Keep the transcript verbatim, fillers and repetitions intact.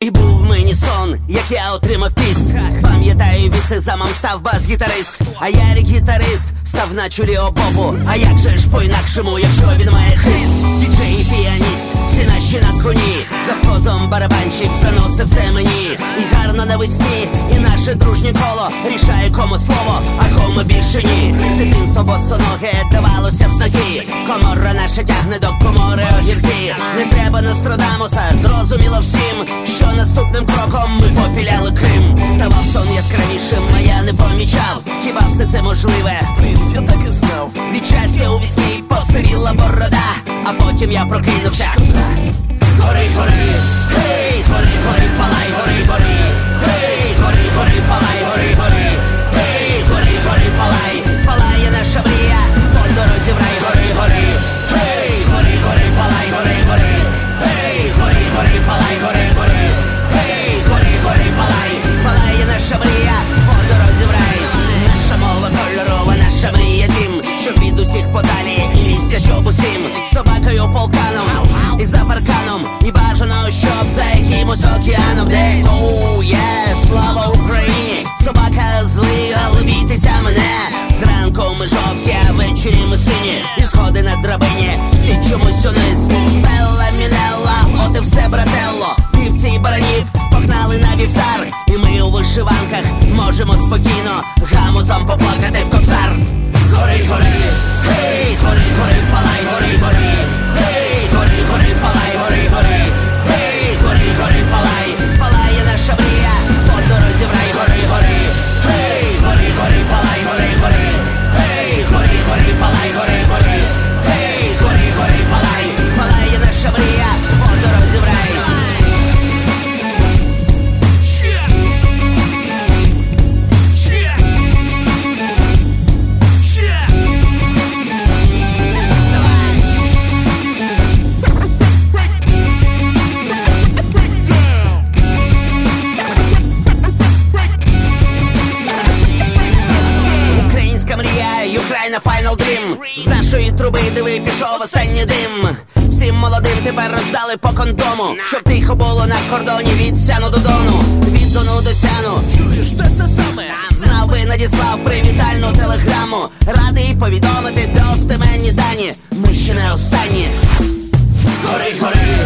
І був мені сон, як я отримав піст. Пам'ятаю, від сезамом став бас-гітарист, а я гітарист став на чолі обопу. А як же ж по-інакшому, якщо він має хист? Діджей і піаніст, всі наші на коні. Завхозом барабанщик заносив все мені. І гарно навесні, і наше дружнє коло рішає, кому слово, а кому більше ні. Дитинство босоноге давалося в знаки. Комора наша тягне до комори огірки. Не треба Нострадамуса, зрозуміло всім, що наступним кроком ми попіляли Крим. Ставав сон яскравішим, а я не помічав. Хіба все це можливе? Блін, я так і знав. Від щастя у вісні посивіла борода, а потім я прокинувся. Гори, гори, гей, гори, гори, палай, гори, гори. Гей, гори, гори, палай, гори, гори. Гей, гори, гори, палай, палає наша мрія. По дорозі в рай, гори, гори. Гей, гори, гори, палай, гори, гори. Гей, гори, гори, палай, гори, гори. Гей, гори, гори, палай, палає наша мрія. По дорозі в рай. Наша мова кольорова, наша мрія дім, щоб від усіх подалі і місця, щоб усім. Собакою полканом і за парканом, і бажано, щоб за якимось океаном десь. Оу, є, слава Україні! Собака злий, але бійтеся мене. Зранку ми жовті, а ввечері ми сині. І сходи на драбині, всі чомусь униз. Белла, мінелла, от і все, брателло. Вівці і баранів погнали на вівтар. І ми у вишиванках можемо спокійно гамузом поплакати в кобзар. Гори, гори, гей, гори, гори, палай, гори, гори. Гей, гори, гори, палай, гори, гори. Гей, гори, гори, палай, палає наша мрія. По дорозі в рай, гори, гори. Гей, гори, гори, палай, гори, гори. Гей, гори, гори, палай, гори, гори. Гей, гори, гори, палай, палає наша мрія. По дорозі в рай. Україна Final Dream. З нашої труби, диви, пішов останній дим. Всім молодим тепер роздали по кондому, щоб тихо було на кордоні від Сяну до Дону. Від Дону до Сяну. Чуєш, де це саме? Знав би, надіслав привітальну телеграму. Радий повідомити достеменні дані. Ми ще не останні. Гори, гори.